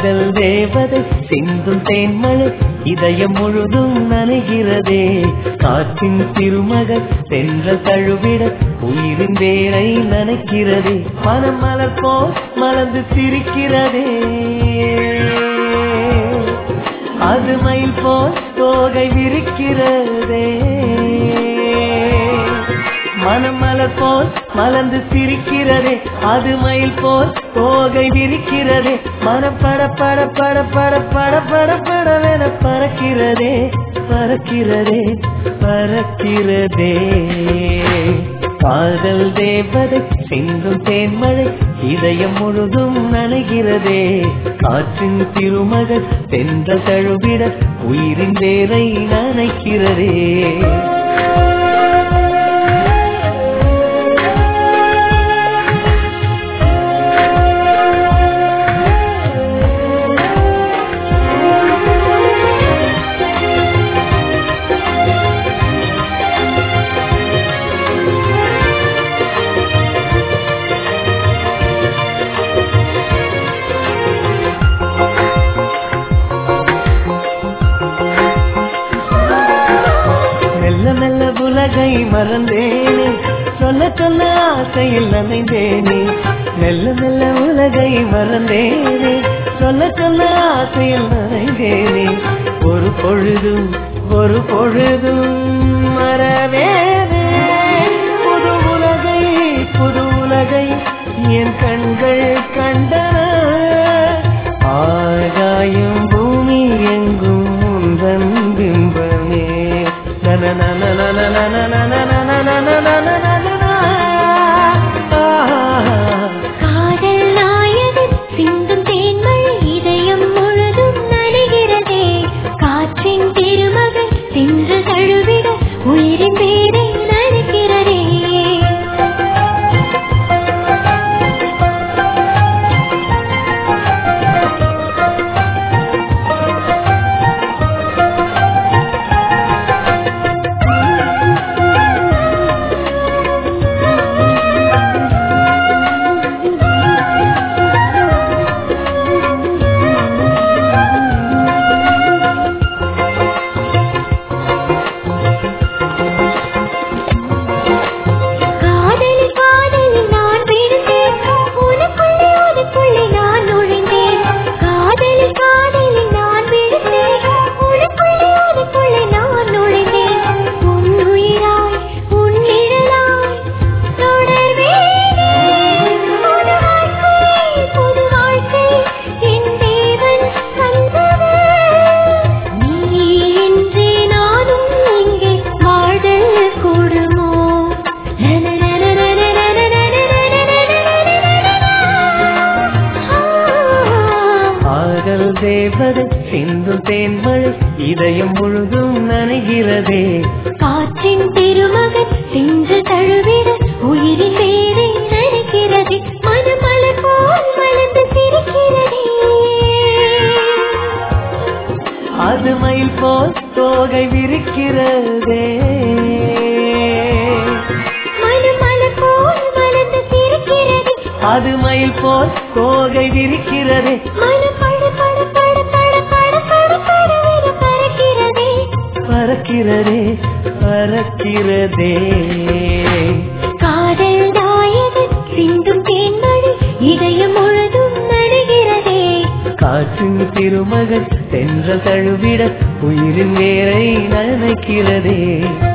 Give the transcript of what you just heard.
காதல் தேவதை சிந்தும் தேன்மழை இதயம் முழுதும் நனைகிறதே. காற்றின் திருமகள் சென்ற தழுவிட உயிரின் வேரை நனைக்கிறதே. மனம் மலர் போல் மலர்ந்து சிரிக்கிறதே. அது மயில் போல் தோகை விரிக்கிறதே. மனம் மலர் போல் மலர்ந்து சிரிக்கிறதே. அது மயில் போல் தோகை விரிக்கிறதே. மனம் பட பட பட பட பட பட படவென பறக்கிறதே பறக்கிறதே பறக்கிறதே. காதல் தேவதை சிந்தும் தேன்மழை இதயம் முழுதும் நனைகிறதே. காற்றின் திருமகள் சென்ற தழுவிட உயிரின் வேரை நனைக்கிறதே. உலகை மறந்தேனே சொல்ல சொல்ல ஆசையில் நனைந்தேனே. மெல்ல மெல்ல உலகை மறந்தேனே சொல்ல சொல்ல ஆசையில் நனைந்தேனே. ஒரு பொழுதும் மறவேனே. புது உலகை என் கண்கள் கண்டன. ஆகாயம் பூமி எங்கும் உந்தன் பிம்பமே. காதல் நாயகன் சிந்தும் தேன்மழை இதயம் முழுதும் நனைகிறதே. காற்றின் திருமகள் சென்று தழுவிட உயிரின் வேரை நனைக்கிறதே. தேவதை சிந்தும் தேன்மழை இதயம் முழுதும் நனைகிறதே. காற்றின் திருமகன் சென்று தழுவிட உயிரின் வேரை நனைக்கிறதே. மனம் மலர் போல் மலர்ந்து சிரிக்கிறதே. அது மயில் போல் தோகை விரிக்கிறதே. மனம் மலர் போல் மலர்ந்து சிரிக்கிறதே. அது மயில் போல் தோகை விரிக்கிறதே. மனம் பட பட பட பட பட பட படவென பறக்கிறதே பறக்கிறதே பறக்கிறதே. காதல் நாயகன் சிந்தும் தேன்மழை இதயம் முழுதும் நனைகிறதே. காற்றின் திருமகள் சென்ற தழுவிட உயிரின் வேரை நனைக்கிறதே.